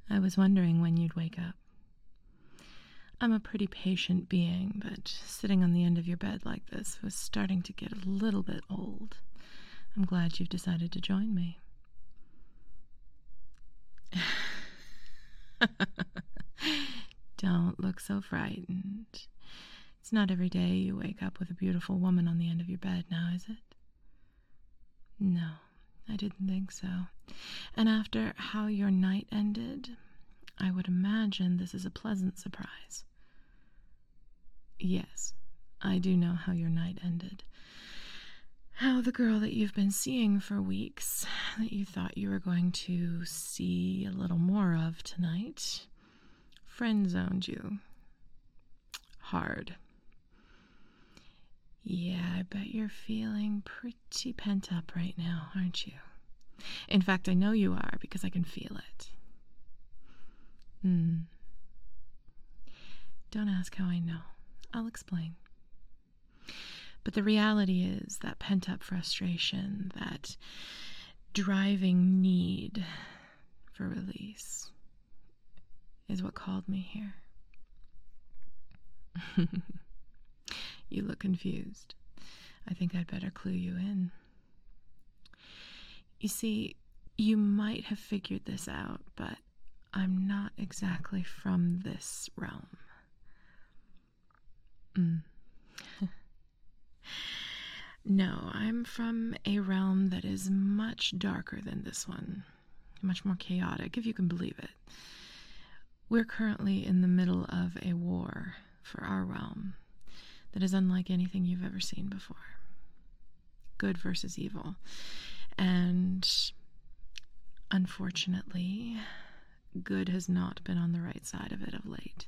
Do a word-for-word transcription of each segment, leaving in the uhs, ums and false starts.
I was wondering when you'd wake up. I'm a pretty patient being, but sitting on the end of your bed like this was starting to get a little bit old. I'm glad you've decided to join me. Don't look so frightened. It's not every day you wake up with a beautiful woman on the end of your bed now, is it? No, I didn't think so. And after how your night ended, I would imagine this is a pleasant surprise. Yes, I do know how your night ended. How the girl that you've been seeing for weeks, that you thought you were going to see a little more of tonight, friend-zoned you. Hard. Yeah, I bet you're feeling pretty pent up right now, aren't you? In fact, I know you are because I can feel it. Hmm. Don't ask how I know. I'll explain. But the reality is that pent-up frustration, that driving need for release, is what called me here. You look confused. I think I'd better clue you in. You see, you might have figured this out, but I'm not exactly from this realm. Mm. No, I'm from a realm that is much darker than this one, much more chaotic, if you can believe it. We're currently in the middle of a war for our realm that is unlike anything you've ever seen before. Good versus evil. And unfortunately, good has not been on the right side of it of late.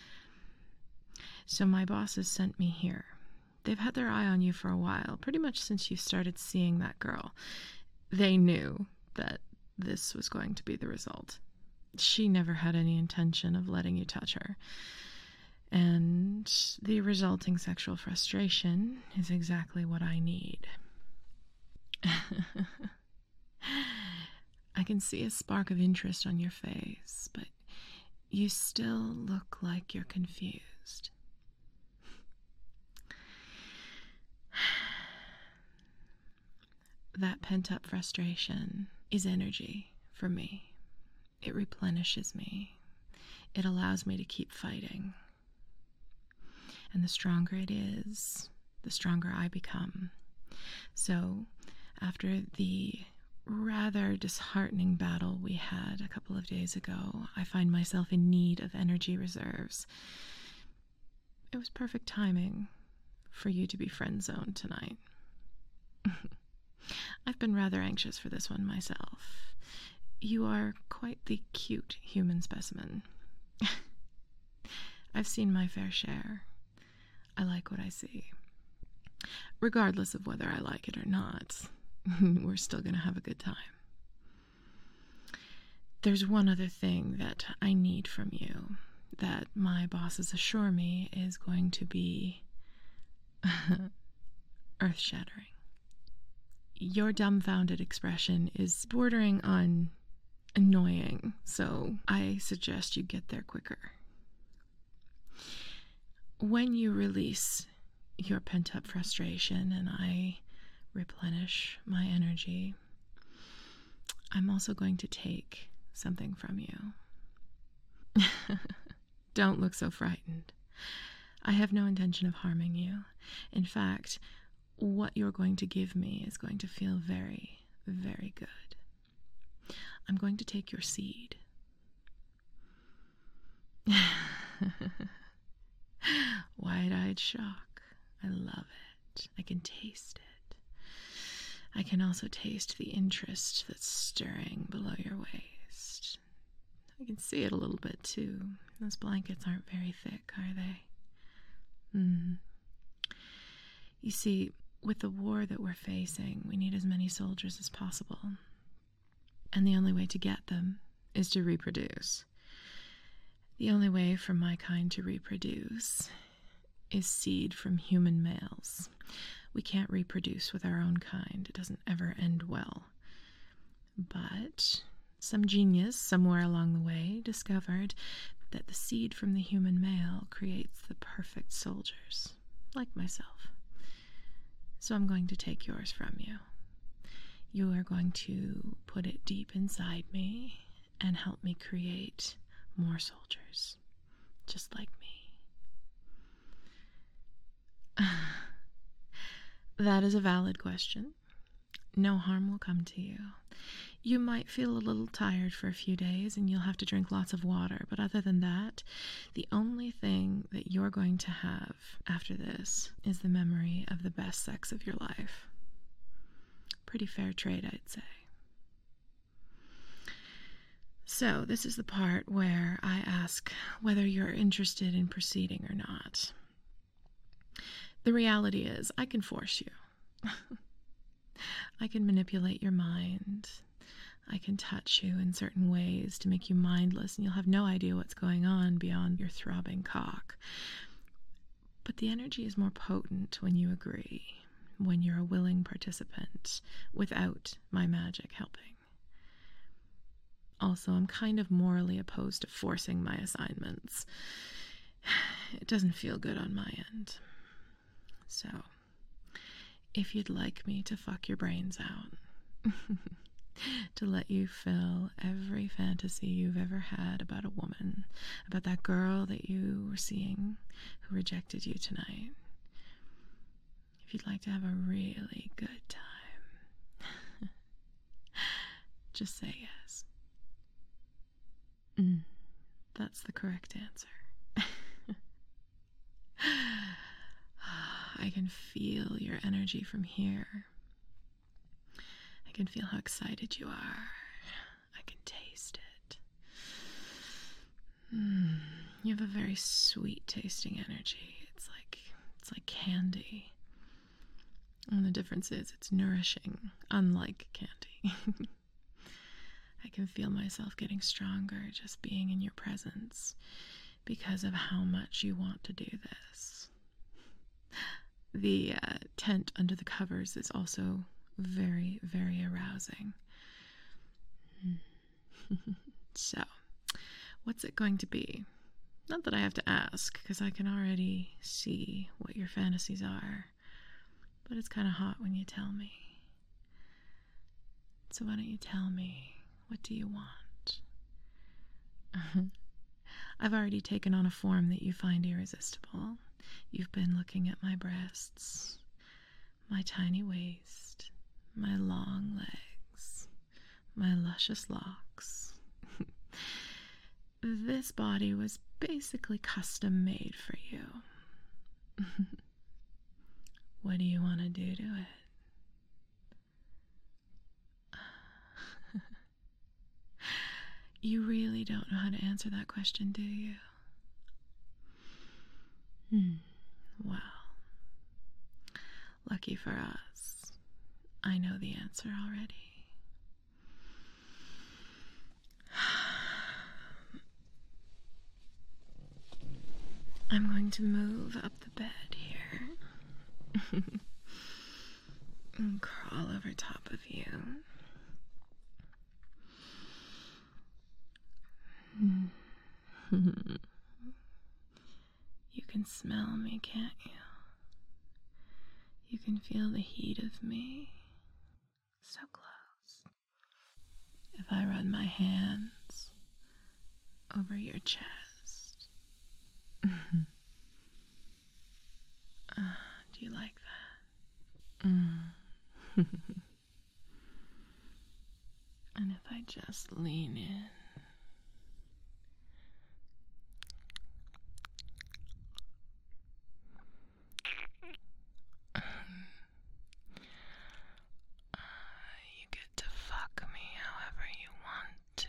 So my bosses sent me here. They've had their eye on you for a while, pretty much since you started seeing that girl. They knew that this was going to be the result. She never had any intention of letting you touch her. And the resulting sexual frustration is exactly what I need. I can see a spark of interest on your face, but you still look like you're confused. That pent-up frustration is energy for me. It replenishes me. It allows me to keep fighting. And the stronger it is, the stronger I become. So, after the rather disheartening battle we had a couple of days ago, I find myself in need of energy reserves. It was perfect timing for you to be friend-zoned tonight. I've been rather anxious for this one myself. You are quite the cute human specimen. I've seen my fair share. I like what I see. Regardless of whether I like it or not, we're still going to have a good time. There's one other thing that I need from you that my bosses assure me is going to be earth-shattering. Your dumbfounded expression is bordering on annoying, so I suggest you get there quicker. When you release your pent-up frustration and I replenish my energy, I'm also going to take something from you. Don't look so frightened. I have no intention of harming you. In fact, what you're going to give me is going to feel very, very good. I'm going to take your seed. Wide-eyed shock. I love it. I can taste it. I can also taste the interest that's stirring below your waist. I can see it a little bit, too. Those blankets aren't very thick, are they? Hmm. You see, with the war that we're facing, we need as many soldiers as possible. And the only way to get them is to reproduce. The only way for my kind to reproduce is seed from human males. We can't reproduce with our own kind. It doesn't ever end well. But Some genius somewhere along the way discovered that the seed from the human male creates the perfect soldiers, like myself. So I'm going to take yours from you. You are going to put it deep inside me and help me create more soldiers, just like me. That is a valid question. No harm will come to you. You might feel a little tired for a few days and you'll have to drink lots of water, but other than that, the only thing that you're going to have after this is the memory of the best sex of your life. Pretty fair trade, I'd say. So, this is the part where I ask whether you're interested in proceeding or not. The reality is, I can force you. I can manipulate your mind. I can touch you in certain ways to make you mindless, and you'll have no idea what's going on beyond your throbbing cock. But the energy is more potent when you agree, when you're a willing participant, without my magic helping. Also, I'm kind of morally opposed to forcing my assignments. It doesn't feel good on my end. So, if you'd like me to fuck your brains out, to let you fill every fantasy you've ever had about a woman, about that girl that you were seeing who rejected you tonight, if you'd like to have a really good time, just say yes. Mm, that's the correct answer. I can feel your energy from here. I can feel how excited you are. I can taste it. Mm, you have a very sweet tasting energy. It's like it's like candy. And the difference is it's nourishing, unlike candy. I can feel myself getting stronger just being in your presence because of how much you want to do this. The uh, tent under the covers is also very, very arousing. So, what's it going to be? Not that I have to ask, because I can already see what your fantasies are, but it's kind of hot when you tell me. So why don't you tell me, what do you want? I've already taken on a form that you find irresistible. You've been looking at my breasts, my tiny waist, my long legs, my luscious locks. This body was basically custom made for you. What do you want to do to it? You really don't know how to answer that question, do you? Hmm. Well, lucky for us, I know the answer already. I'm going to move up the bed here and crawl over top of you. You can smell me, can't you? You can feel the heat of me so close. If I run my hands over your chest. uh, do you like that? Mm. And if I just lean in. You get to fuck me however you want to.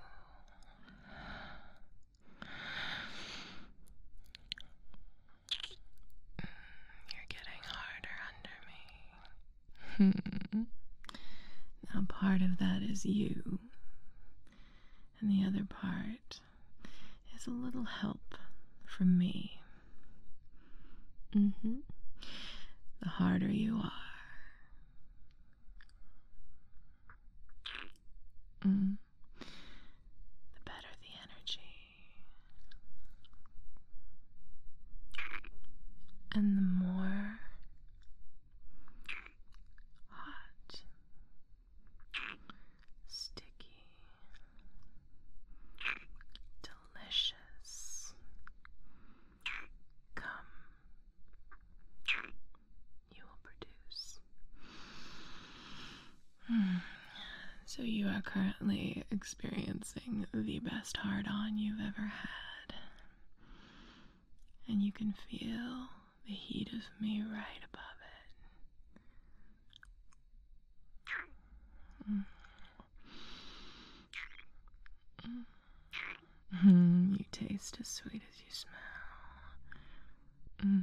You're getting harder under me. Now part of that is you, and the other part is a little help from me. Mm-hmm. The harder you are, mm, So you are currently experiencing the best hard-on you've ever had. And you can feel the heat of me right above it. Mm. Mm. You taste as sweet as you smell. Mm.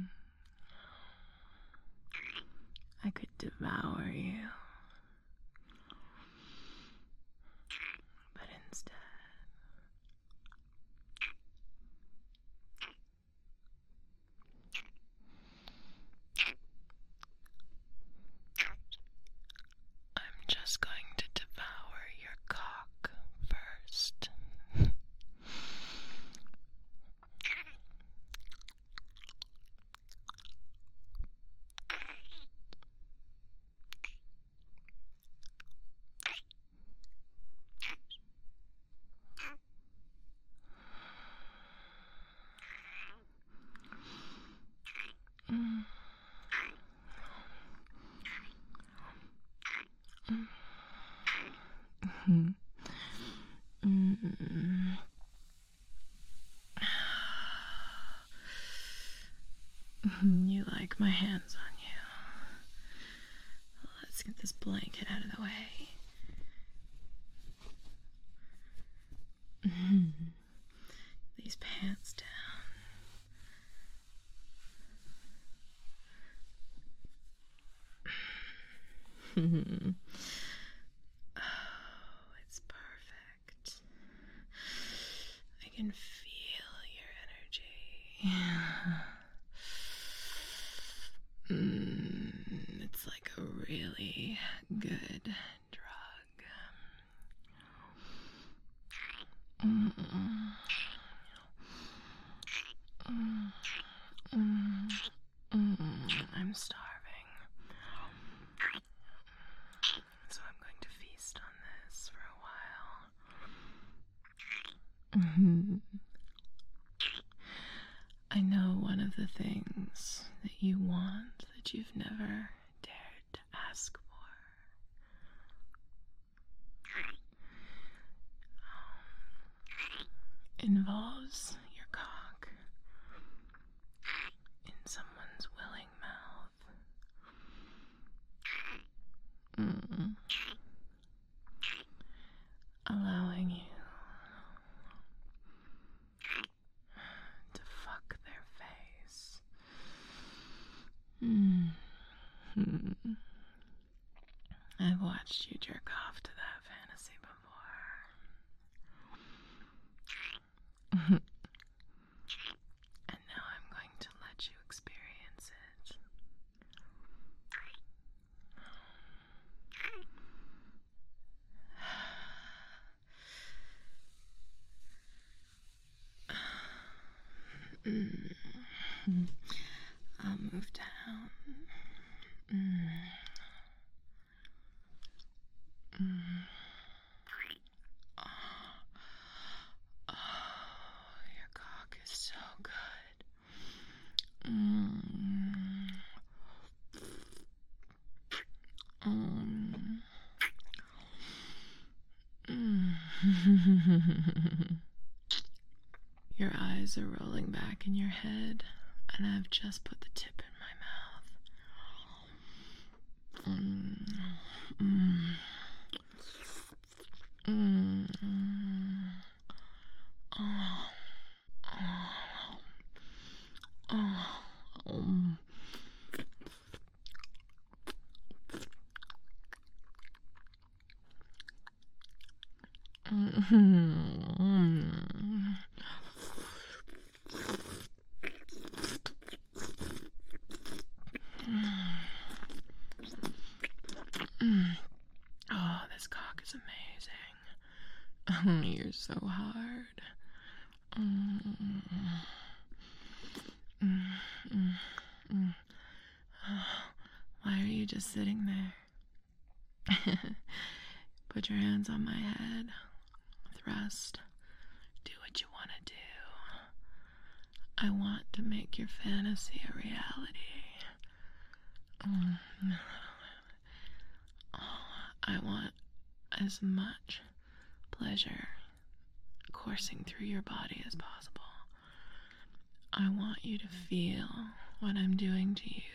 I could devour you. But instead, I'm just going to devour your cock first. Mm. Mm. Mm. You like my hands on you. Let's get this blanket out of the way. Mm. These pants down. Oh, it's perfect. I can feel your energy. Mm, it's like a really good drug. Mm. Mm. Mm. Mm. I'm starving. So I'm going to feast on this for a while. Mm-hmm. I know one of the things that you want that you've never dared to ask for involves your cock in someone's willing mouth. Mm. Allowing you to fuck their face. Mm. Mm. I've watched you jerk off to that fantasy before. And now I'm going to let you experience it. Mm. I'll move down. Mm. Mm. Oh. Oh, your cock is so good. Mm. Mm. Mm. Your eyes are rolling back in your head, and I've just put the tip in my mouth. Mm. Mm. Mm. Oh. Oh. Oh. Um. Mm. Mm. Oh, this cock is amazing. You're so hard. Mm. Mm. Mm. Mm. Why are you just sitting there? Put your hands on my head. Thrust. Do what you want to do. I want to make your fantasy a reality. Mm. Oh, I want as much pleasure coursing through your body as possible. I want you to feel what I'm doing to you.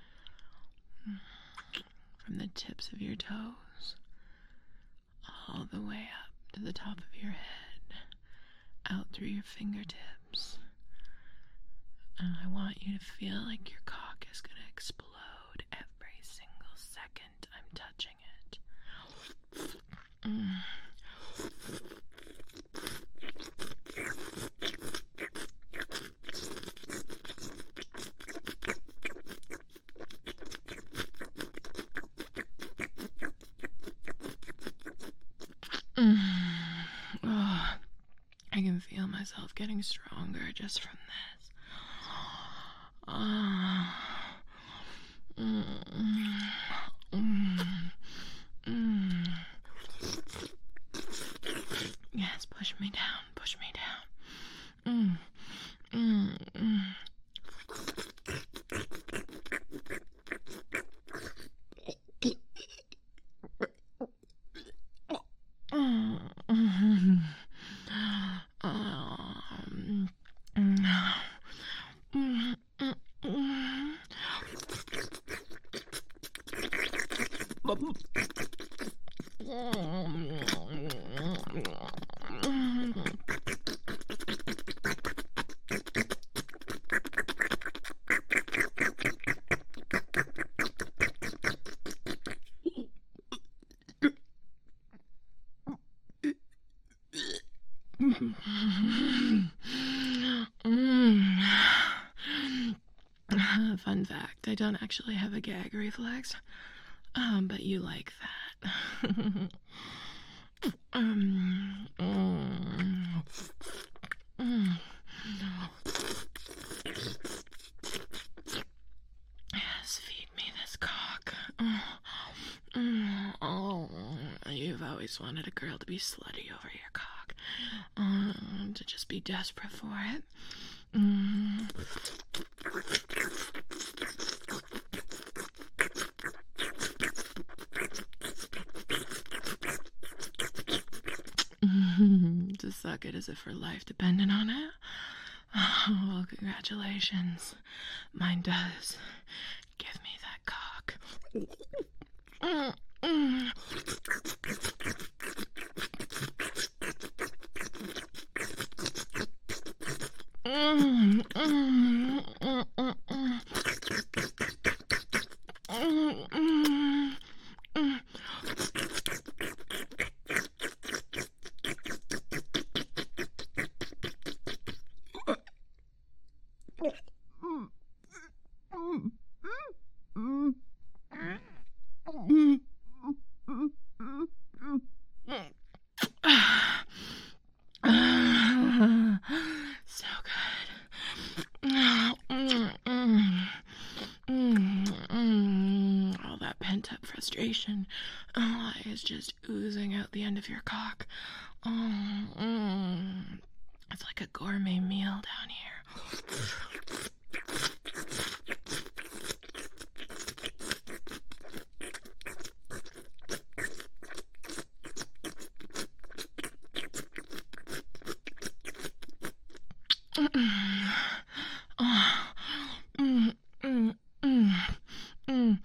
From the tips of your toes, all the way up to the top of your head, out through your fingertips. And I want you to feel like your cock is going to explode every single second I'm touching it. Mm. Mm. Oh, I can feel myself getting stronger just from this. Oh. Mm. Mm. Mm. Yes, push me down, push me down. Mm. Mm. Mm. Fun fact, I don't actually have a gag reflex, um, but you like that. um, um, um, yes, feed me this cock. Oh, you've always wanted a girl to be slutty over your cock, um, to just be desperate for it. Mm. To suck it as if her life depended on it. Oh, well, congratulations. Mine does. Give me that cock. Mm, mm. Mm, mm, mm, mm, mm. Mm, mm, mm. So good. All that pent-up frustration oh, is just oozing out the end of your cock. Oh, mm. It's like a gourmet meal down here. Oh, mm, mm, mm, mm.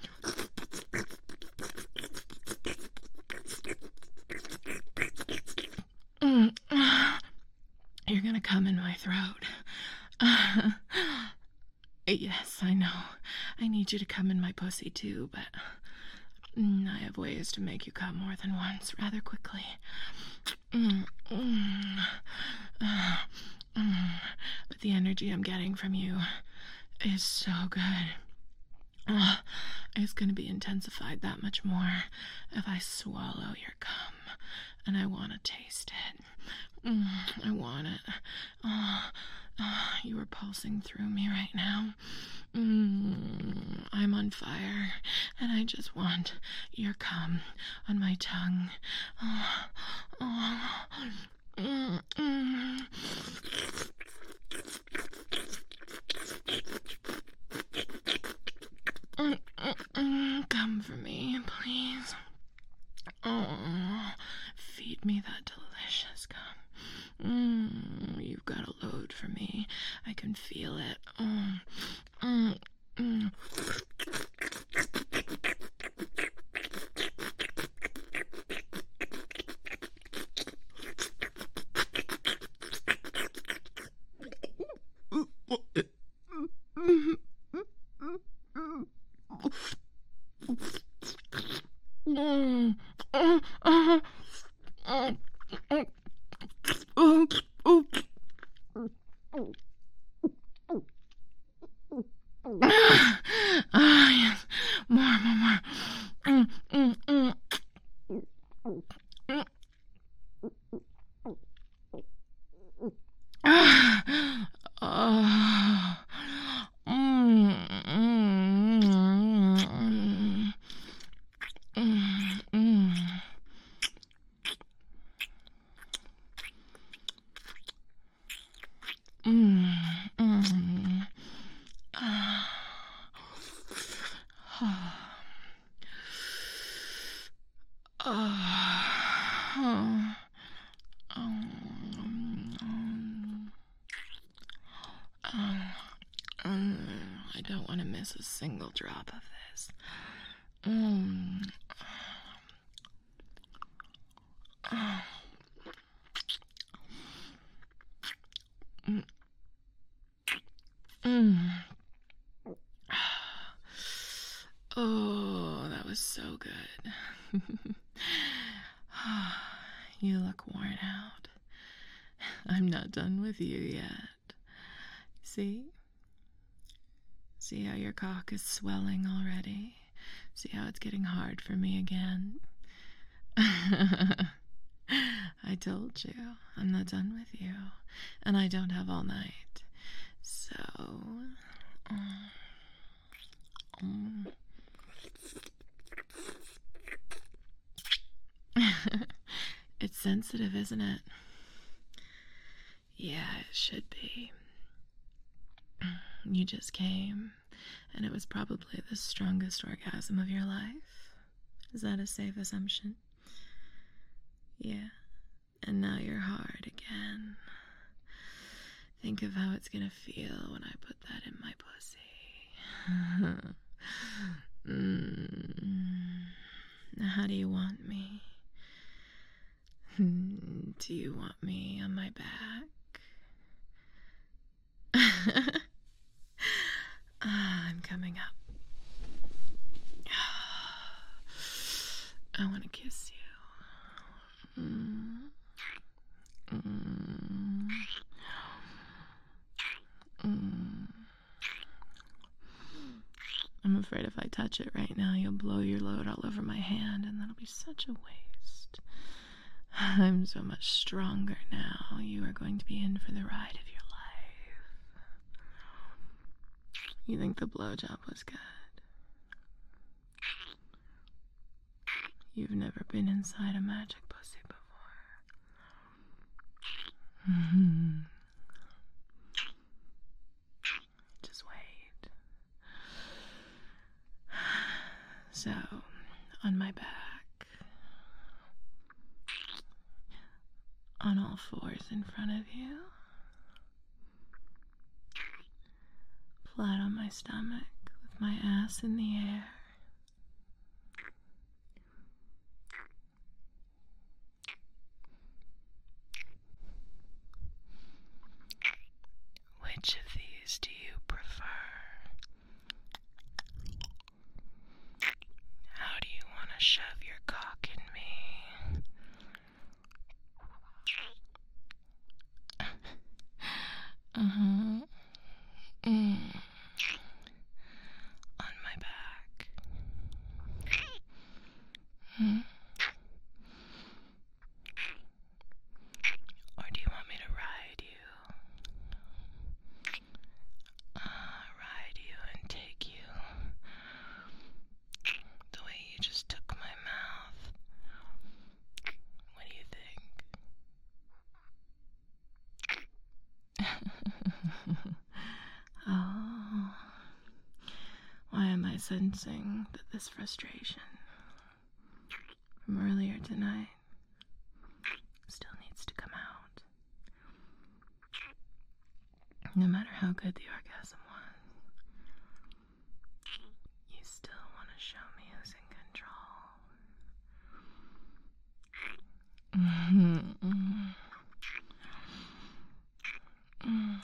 Mm. You're gonna come in my throat. Uh, yes, I know. I need you to come in my pussy too, but mm, I have ways to make you come more than once rather quickly. Mm, mm, uh, mm. But the energy I'm getting from you is so good. Uh, it's going to be intensified that much more if I swallow your cum, and I want to taste it. Mm, I want it. Uh, uh, you are pulsing through me right now. Mm, I'm on fire, and I just want your cum on my tongue. Uh, uh, mm, mm. Mm, mm, mm. Come for me, please. Oh, feed me that delicious cum. Mm, you've got a load for me. I can feel it. Mm, mm, mm. Ah, yes. More, more, more. Mm, mm, mm. Mm. Ah. Ah. Mm, mm, mm, mm, mm. Mm, mm. Ah. Ah. Um, um, um, I don't want to miss a single drop of this. Mm. Oh. Mm. Mm. Oh, that was so good. You look worn out. I'm not done with you yet. See? See how your cock is swelling already? See how it's getting hard for me again? I told you, I'm not done with you. And I don't have all night. So... Um, um. It's sensitive, isn't it? Yeah, it should be. You just came, and it was probably the strongest orgasm of your life. Is that a safe assumption? Yeah. And now you're hard again. Think of how it's gonna feel when I put that in my pussy. mm. Now, how do you want me? Do you want me on my back? Ah, I'm coming up. I want to kiss you. Mm. Mm. Mm. I'm afraid if I touch it right now, you'll blow your load all over my hand, and that'll be such a waste. I'm so much stronger now. You are going to be in for the ride of your life. You think the blowjob was good? You've never been inside a magic pussy before. Mm-hmm. Just wait. So, on my back, on all fours in front of you, flat on my stomach with my ass in the air. Which of these do you prefer? How do you want to shove your cock in me? Uh-huh. Mm. On my back. Hmm? Or do you want me to ride you? Uh, ride you and take you the way you just took my mouth. What do you think? Oh, why am I sensing that this frustration from earlier tonight No matter how good the orgasm was, you still want to show me who's in control. Mm-hmm. Mm.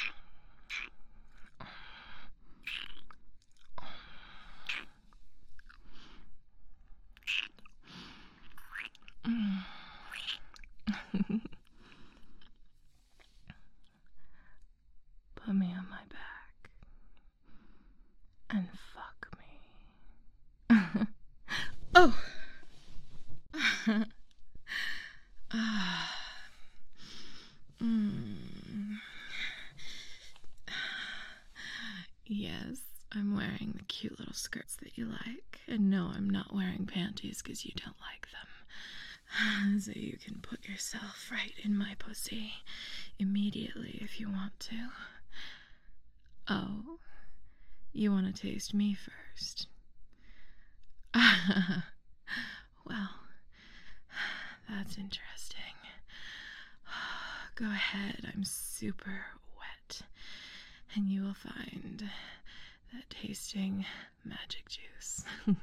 Put me on my back and fuck me. Oh. mm. Yes, I'm wearing the cute little skirts that you like. And no, I'm not wearing panties because you don't like them. So you can put yourself right in my pussy immediately if you want to. Oh, you want to taste me first? Well, that's interesting. Go ahead, I'm super wet, and you will find that tasting magic juice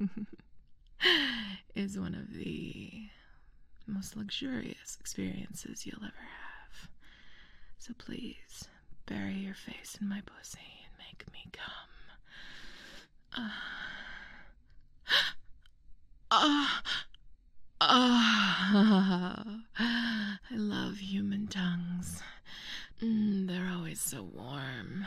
is one of the most luxurious experiences you'll ever have. So please, bury your face in my pussy and make me come. Ah, ah, ah, I love human tongues. Mm, they're always so warm.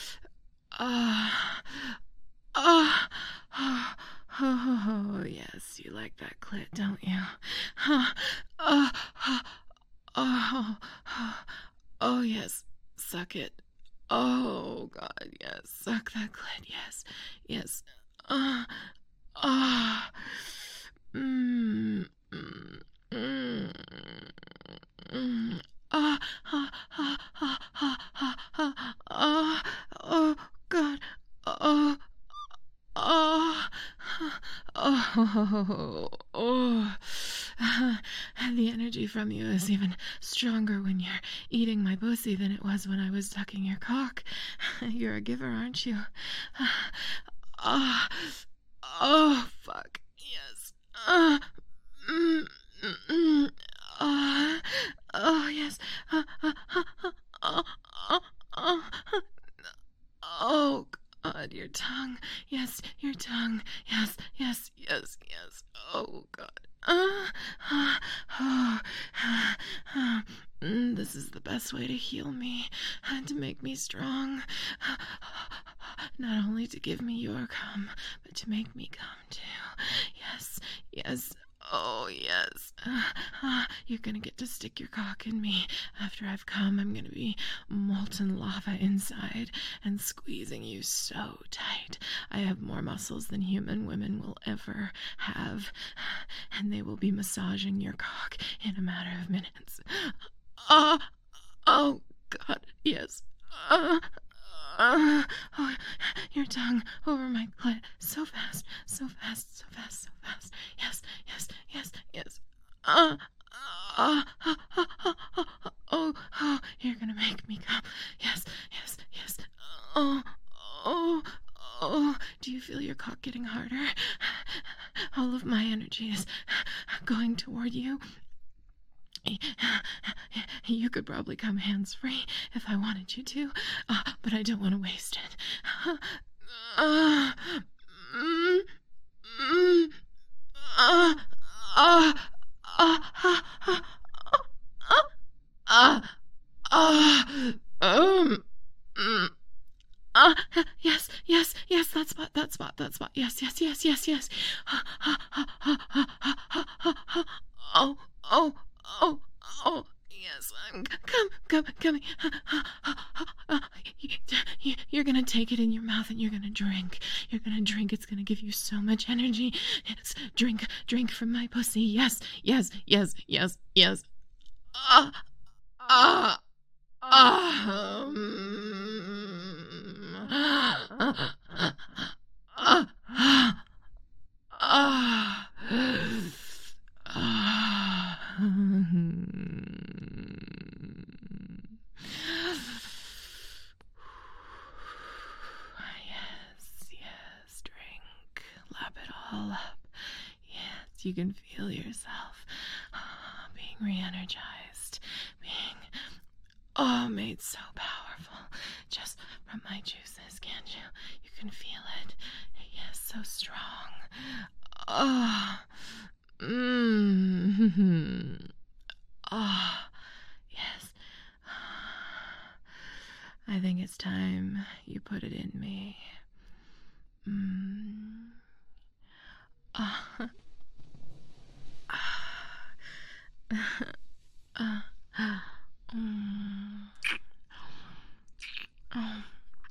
Ah, ah, ah, oh, yes, you like that clit, don't you? Ah, ah, ah, oh, oh, oh, yes, suck it. Oh, God, yes, suck that clit, yes, yes. Ah, ah, mm, mm, mm, mm. Ah, ah, ah, ah, ah, ah, ah, ah, oh, God, oh, oh, oh, oh, the energy from you is even stronger when you're eating my pussy than it was when I was sucking your cock. You're a giver, aren't you? Oh, oh, fuck, yes. Uh, mm, mm, mm. Uh, oh, yes. Uh, uh, uh, uh, uh, uh, uh, oh, God, your tongue. Yes, your tongue. Yes, yes, yes, yes. Oh, God. Uh, uh, oh, uh, uh, mm, this is the best way to heal me and to make me strong. Not only to give me your cum, but to make me come too. Yes, yes. Oh, yes. Uh, uh, you're gonna get to stick your cock in me. After I've come, I'm gonna be molten lava inside and squeezing you so tight. I have more muscles than human women will ever have, and they will be massaging your cock in a matter of minutes. Uh, oh, God, yes. Uh, Uh, oh, your tongue over my clit. So fast, so fast, so fast, so fast. Yes, yes, yes, yes. Uh, uh, uh, uh, uh, uh, uh, oh, oh, you're gonna make me come. Yes, yes, yes. Oh, oh, oh. Do you feel your cock getting harder? All of my energy is going toward you. You could probably come hands-free if I wanted you to, uh, but I don't want to waste it. Uh, mm, mm, uh, uh, uh, uh, uh, uh, uh, um, mm, uh, yes, yes, yes, that spot, that spot, that spot, yes, yes, yes, yes, yes. Oh, oh, oh, oh, yes, I'm come, come, coming. You're gonna take it in your mouth and you're gonna drink. You're gonna drink. It's gonna give you so much energy. Yes, drink, drink from my pussy. Yes, yes, yes, yes, yes. Ah, ah, ah. Ah, ah, ah. you can feel yourself being re-energized, being, oh, made so powerful just from my juices, can't you? You can feel it. Yes, so strong. Oh, mmm. Oh, yes. I think it's time you put it in me. Mm. Uh, uh, uh, mm. Oh.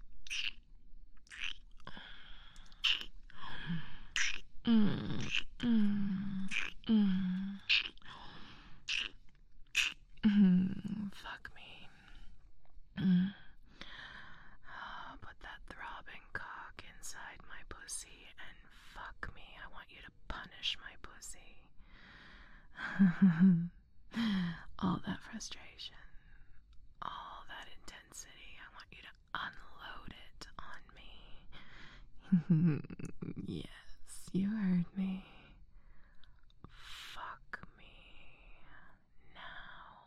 Mm, mm, mm. Mm, fuck me. Mm. Oh, put that throbbing cock inside my pussy and fuck me. I want you to punish my pussy. All that frustration, all that intensity, I want you to unload it on me. Yes, you heard me. Fuck me now.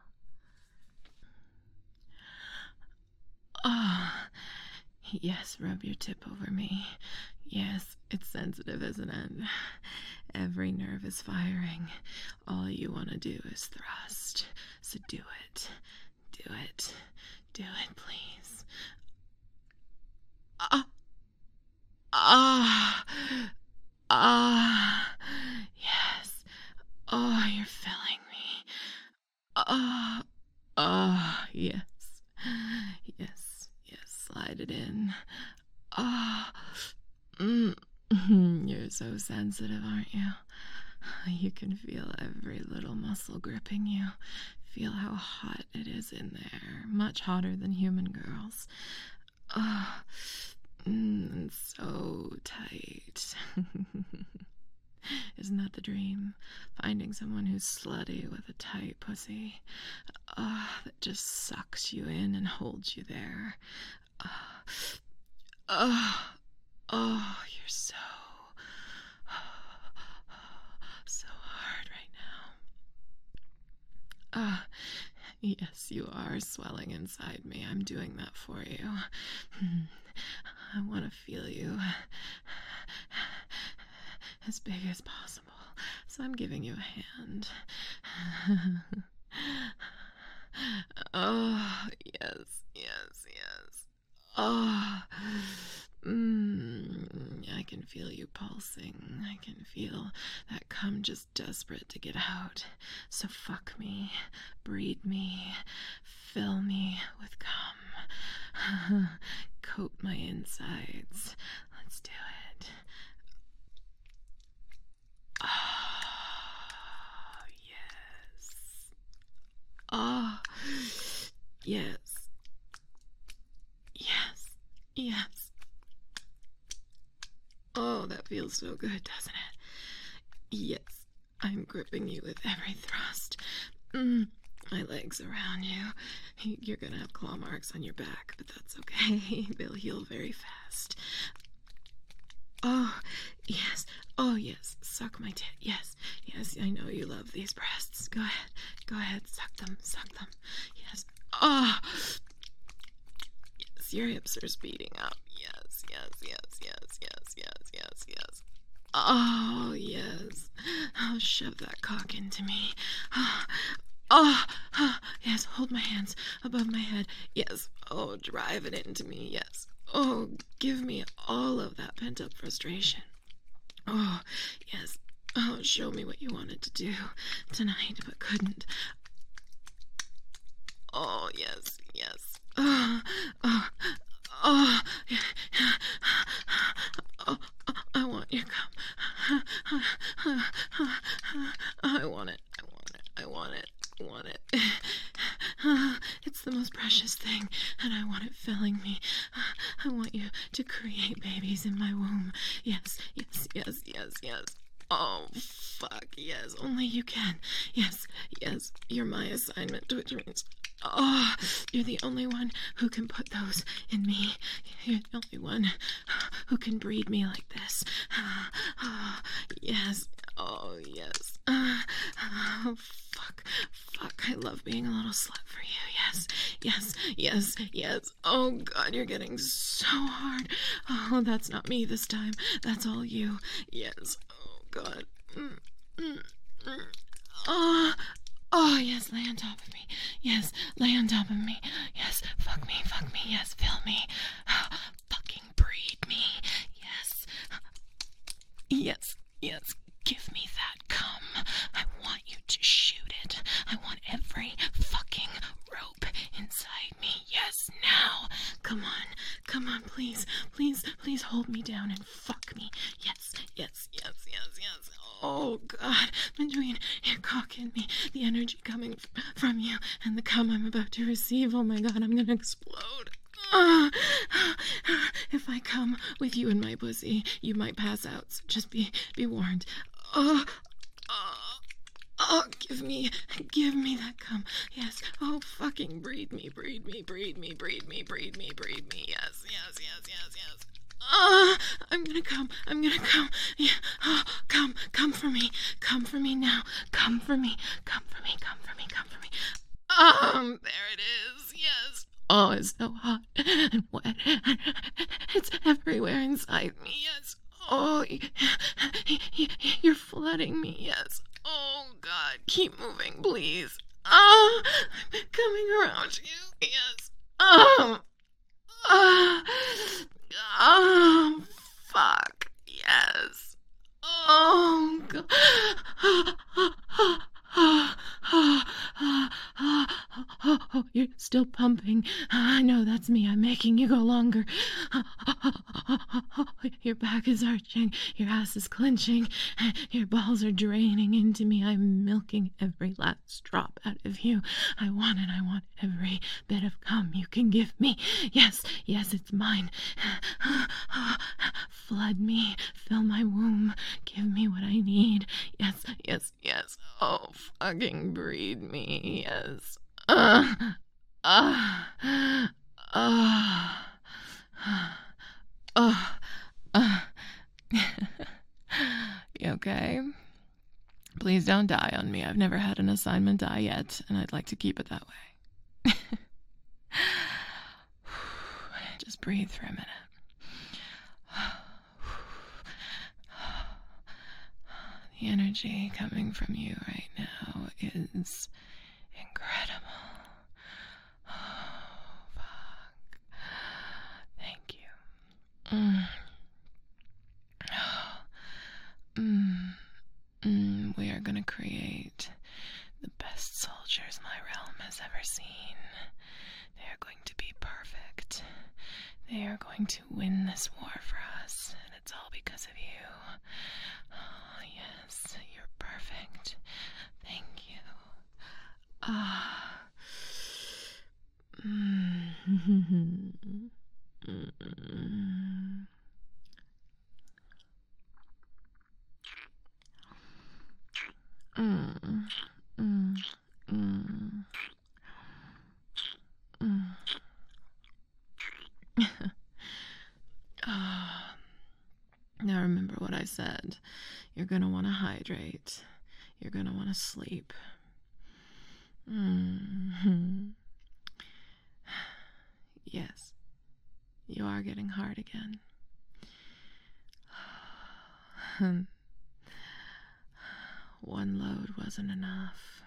Oh, yes, rub your tip over me. Yes, it's sensitive, isn't it? Every nerve is firing. All you want to do is thrust. So do it. Do it. Do it, please. Ah. Ah. Ah. Yes. Oh, you're filling me. Ah. Ah. Yes. Yes. Yes. Slide it in. Ah. Mm. You're so sensitive, aren't you? You can feel every little muscle gripping you. Feel how hot it is in there. Much hotter than human girls. Oh, mm, so tight. Isn't that the dream? Finding someone who's slutty with a tight pussy. Oh, that just sucks you in and holds you there. Oh, oh, oh you're so... so hard right now. Ah, uh, yes, you are swelling inside me. I'm doing that for you. I want to feel you as big as possible, so I'm giving you a hand. Oh, yes, yes, yes. Oh, mm, I can feel you pulsing. I can feel that cum just desperate to get out. So fuck me, breed me, fill me with cum. Coat my insides. Let's do it. Oh, yes. Oh, yes. Yes. Yes. Oh, that feels so good, doesn't it? Yes. I'm gripping you with every thrust. Mm, my legs around you. You're gonna have claw marks on your back, but that's okay. They'll heal very fast. Oh, yes. Oh, yes. Suck my tit. Yes. Yes, I know you love these breasts. Go ahead. Go ahead. Suck them. Suck them. Yes. Oh. Yes, your hips are speeding up. Yes, yes, yes, yes, yes, yes, yes, yes. Oh, yes. Oh, shove that cock into me. Oh, oh, oh, yes. Hold my hands above my head. Yes. Oh, drive it into me. Yes. Oh, give me all of that pent-up frustration. Oh, yes. Oh, show me what you wanted to do tonight, but couldn't. Oh, yes, yes. Oh, oh, oh, oh, I want your cum. I want it, I want it, I want it, I want it. It's the most precious thing, and I want it filling me. I want you to create babies in my womb. Yes, yes, yes, yes, yes. Oh, fuck, yes, only you can. Yes, yes, you're my assignment, which means, oh, you're the only one who can put those in me. You're the only one who can breed me like this. Oh, yes, Oh, yes. Uh, oh, fuck. Fuck. I love being a little slut for you. Yes. Yes. Yes. Yes. Oh, God, you're getting so hard. Oh, that's not me this time. That's all you. Yes. Oh, God. Mm, mm, mm. Oh. Oh, yes, lay on top of me. Yes, lay on top of me. Yes, fuck me, fuck me. Yes, fill me. Fucking breed me. Yes. Yes, yes, give me that cum. I want you to shoot it. I want every fucking rope inside me. Yes, now. Come on, come on, please, please, please hold me down and fuck me. Yes, yes, yes, yes, yes. Oh, God, between your cock and me, the energy coming f- from you and the cum I'm about to receive, oh my God, I'm gonna explode. Uh, if I come with you in my pussy, you might pass out, so just be be warned. Oh, oh, oh, give me, give me that cum. Yes, oh, fucking breed me, breed me, breed me, breed me, breed me, breed me. Yes, yes, yes, yes, yes. Oh, I'm gonna come, I'm gonna come. Yeah. Oh, come, come for me, come for me now. Come for me, come for me, come for me, come for me. Um, there it is, yes. Oh, it's so hot and wet. It's everywhere inside me, yes. Oh, you're flooding me, yes. Oh, God, keep moving, please. Oh, I'm coming around you, yes. Oh, oh, oh, fuck, yes. Oh, God. Oh, you're still pumping. I know that's me. I'm making you go longer. Your back is arching. Your ass is clenching. Your balls are draining into me. I'm milking every last drop out of you. I want it. I want every bit of cum you can give me. Yes, yes, it's mine. Flood me. Fill my womb. Give me what I need. Yes, yes, yes. Oh, fucking breed me. Yes. Uh, uh, uh, uh, uh. You okay? Please don't die on me. I've never had an assignment die yet, and I'd like to keep it that way. Just breathe for a minute. The energy coming from you right now is incredible. Oh, fuck. Thank you. Mm. Mm. Mm. We are going to create the best soldiers my realm has ever seen. They are going to be perfect. They are going to win this war for us, and it's all because of you. Oh, yes, you're perfect. Thank you. Ah. Mm. Mm. Mm. Mm. Mm. Mm. Ah. Now remember what I said. You're gonna want to hydrate. You're gonna want to sleep. Mm-hmm. Yes, you are getting hard again. One load wasn't enough.